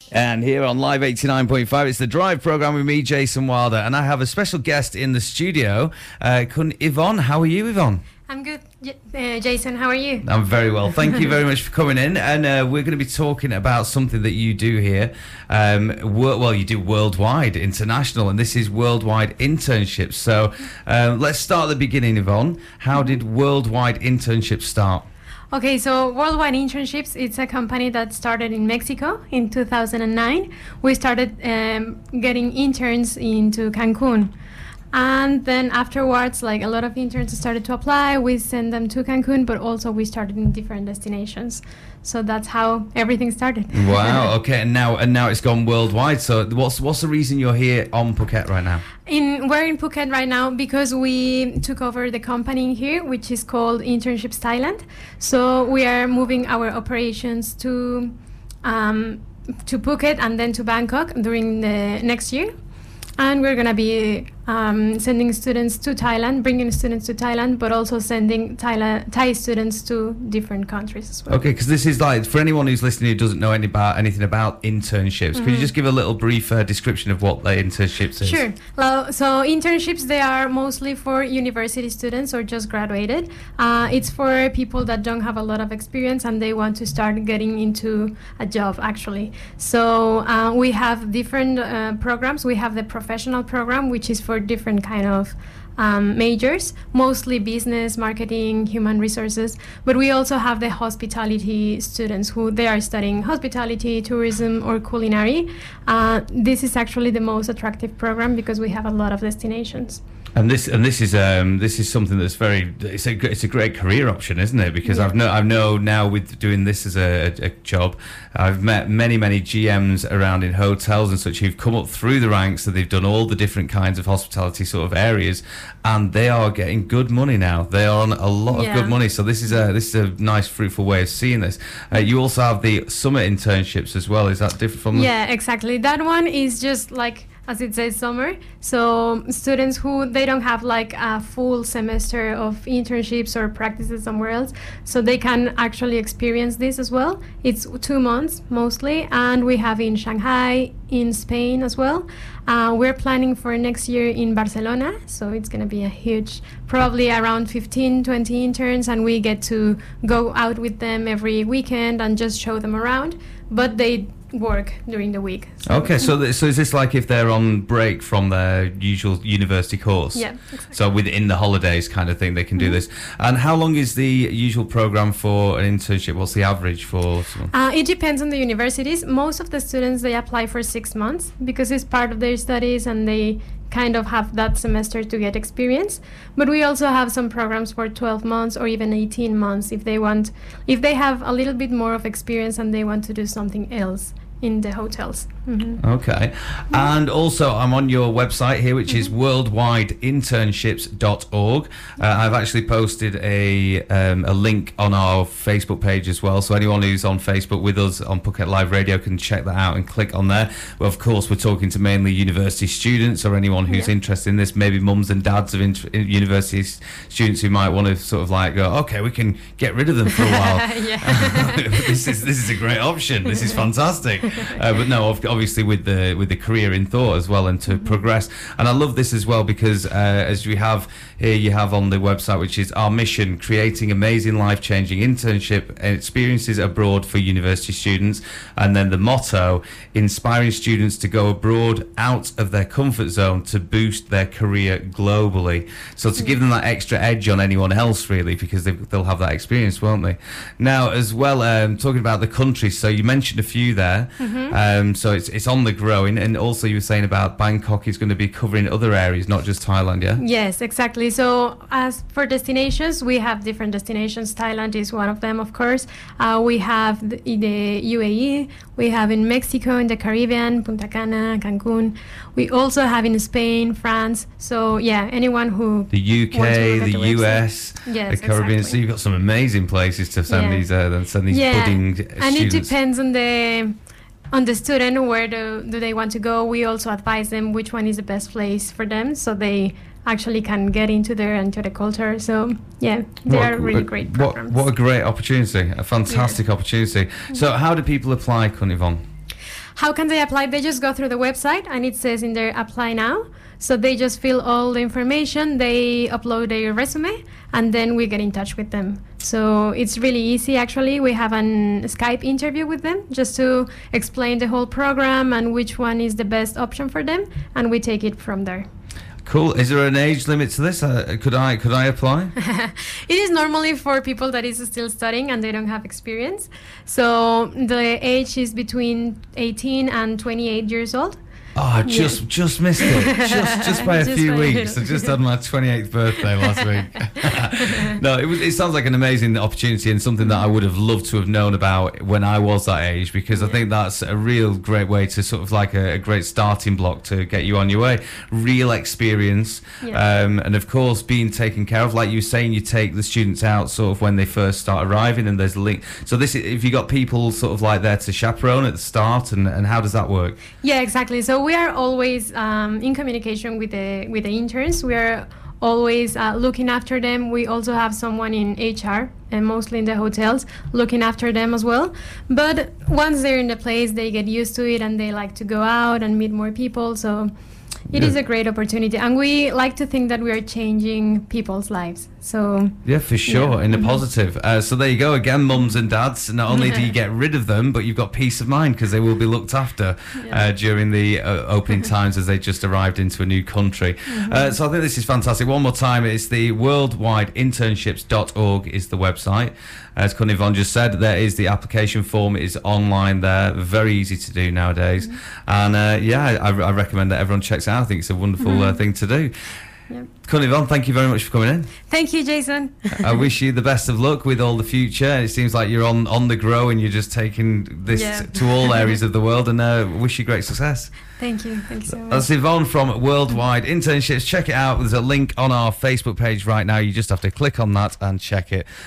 And here on Live 89.5, it's the Drive programme with me, Jason Wilder. And I have a special guest in the studio, Yvonne. How are you, Yvonne? I'm good, Jason. How are you? I'm very well. Thank you very much for coming in. And we're going to be talking about something that you do here. You do worldwide, international, and this is worldwide internships. So let's start at the beginning, Yvonne. How did worldwide internships start? Okay, so Worldwide Internships, it's a company that started in Mexico in 2009. We started getting interns into Cancun. And then afterwards, like a lot of interns started to apply. We sent them to Cancun, but also we started in different destinations. So that's how everything started. Wow. Okay. And now it's gone worldwide. So what's the reason you're here on Phuket right now? We're in Phuket right now because we took over the company here, which is called Internships Thailand. So we are moving our operations to Phuket and then to Bangkok during the next year. And we're going to be sending students to Thailand, bringing students to Thailand, but also sending Thai students to different countries as well. Okay, because this is like, for anyone who's listening who doesn't know anything about internships, could you just give a little brief description of what the internships is? Sure. Well, so internships, they are mostly for university students or just graduated. It's for people that don't have a lot of experience and they want to start getting into a job, actually. So we have different programs. We have the professional program, which is for different kind of majors, mostly business, marketing, human resources, but we also have the hospitality students who they are studying hospitality, tourism, or culinary. This is actually the most attractive program because we have a lot of destinations. And this is something that's it's a great career option, isn't it? Because I know now with doing this as a job, I've met many GMs around in hotels and such who've come up through the ranks, so they've done all the different kinds of hospitality sort of areas, and they are getting good money now. They are on a lot of good money. So this is a nice, fruitful way of seeing this. You also have the summer internships as well. Is that different from? Yeah, exactly. That one is just like, as it says, summer. So students who they don't have like a full semester of internships or practices somewhere else, so they can actually experience this as well. It's 2 months mostly, and we have in Shanghai, in Spain as well. We're planning for next year in Barcelona, so it's going to be a huge, probably around 15-20 interns, and we get to go out with them every weekend and just show them around, but they work during the week. Okay, so is this like if they're on break from their usual university course? Yeah, exactly. So within the holidays kind of thing, they can do this. And how long is the usual program for an internship? What's the average for? It depends on the universities. Most of the students, they apply for 6 months because it's part of their studies and they kind of have that semester to get experience. But we also have some programs for 12 months or even 18 months if they have a little bit more of experience and they want to do something else in the hotels. Okay. And also I'm on your website here, which is worldwideinternships.org. I've actually posted a link on our Facebook page as well, so anyone who's on Facebook with us on Phuket Live Radio can check that out and click on there. Well, of course, we're talking to mainly university students or anyone who's interested in this, maybe mums and dads of university students who might want to sort of like go, okay, we can get rid of them for a while. This is a great option. This is fantastic. But no, obviously with the career in thought as well, and to progress. And I love this as well because as we have here, you have on the website, which is our mission, creating amazing life-changing internship experiences abroad for university students. And then the motto, inspiring students to go abroad out of their comfort zone to boost their career globally. So to give them that extra edge on anyone else, really, because they'll have that experience, won't they? Now, as well, talking about the countries, so you mentioned a few there. So it's on the growing, and also you were saying about Bangkok is going to be covering other areas, not just Thailand, yeah? Yes, exactly. So as for destinations, we have different destinations. Thailand is one of them, of course. We have the UAE, we have in Mexico, in the Caribbean, Punta Cana, Cancun. We also have in Spain, France. So yeah, anyone who... The UK, the US, the Caribbean. So you've got some amazing places to send these budding students. And it depends on the student, where do they want to go. We also advise them which one is the best place for them, so they actually can get into the culture. So yeah, they are really great programs. What a great opportunity, a fantastic opportunity. So how do people apply, Yvonne? How can they apply? They just go through the website and it says in there apply now. So they just fill all the information, they upload their resume, and then we get in touch with them. So it's really easy actually. We have an Skype interview with them just to explain the whole program and which one is the best option for them, and we take it from there. Cool. Is there an age limit to this? Could I apply? It is normally for people that is still studying and they don't have experience. So the age is between 18 and 28 years old. Oh, I just missed it. Just by a few weeks. I just had my 28th birthday last week. No, it sounds like an amazing opportunity and something that I would have loved to have known about when I was that age, because I think that's a real great way to sort of like a great starting block to get you on your way. Real experience. And of course, being taken care of. Like you were saying, you take the students out sort of when they first start arriving, and there's a link. So this, if you got people sort of like there to chaperone at the start, and how does that work? Yeah, exactly. So we are always in communication with the interns. We are always looking after them. We also have someone in HR and mostly in the hotels looking after them as well. But once they're in the place, they get used to it and they like to go out and meet more people. So it is a great opportunity, and we like to think that we are changing people's lives. So yeah, for sure, in a positive. So there you go again, mums and dads. Not only do you get rid of them, but you've got peace of mind because they will be looked after during the opening times as they just arrived into a new country. So I think this is fantastic. One more time, it's the worldwideinternships.org is the website. As Connie Yvonne just said, there is the application form. It is online there, very easy to do nowadays. And I recommend that everyone checks it out. I think it's a wonderful thing to do. Yep. Connie Yvonne, thank you very much for coming in. Thank you, Jason. I wish you the best of luck with all the future. It seems like you're on the grow and you're just taking this to all areas of the world, and wish you great success. Thank you. Thank you so much. That's Yvonne from Worldwide Internships. Check it out. There's a link on our Facebook page right now. You just have to click on that and check it.